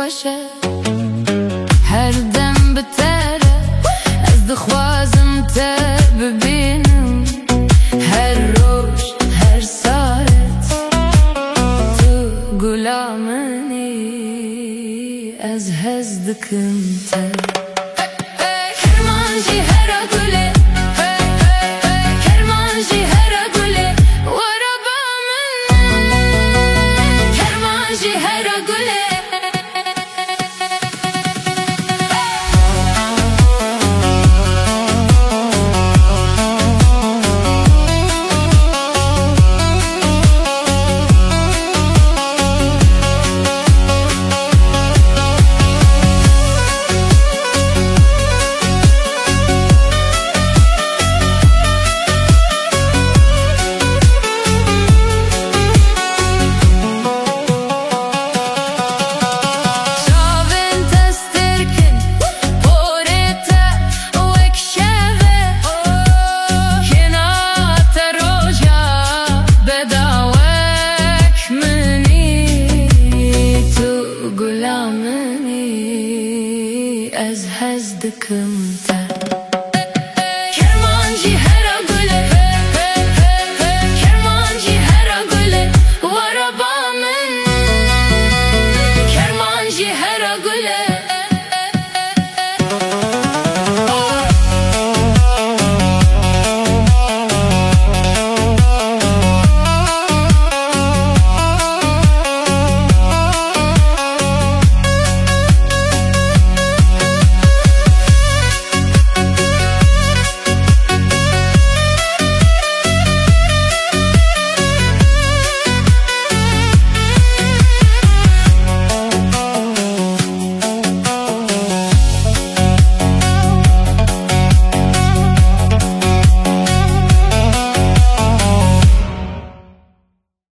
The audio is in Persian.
باشه هر دم بتره از دخوازم ته ببینم هر روش هر ساعت تو گلامنی از هزدکم ته کرمانجی هر گله کرمانجی هر گله ورا با من کرمانجی هر گله از هزدکم